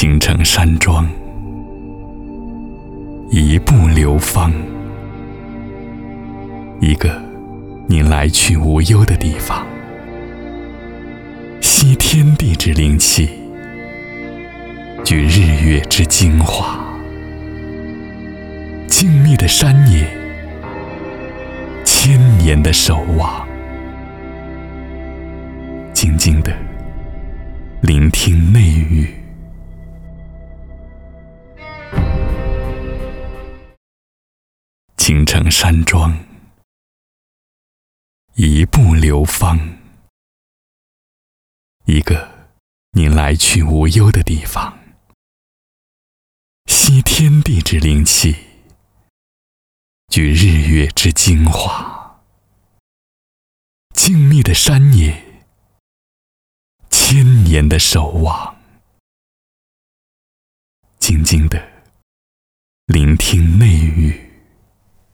青城山庄，一步流芳，一个你来去无忧的地方。吸天地之灵气，聚日月之精华。静谧的山野，千年的守望。静静地聆听内语。青城山庄，一步流芳，一个你来去无忧的地方。吸天地之灵气，聚日月之精华。静谧的山野，千年的守望。静静地聆听内语。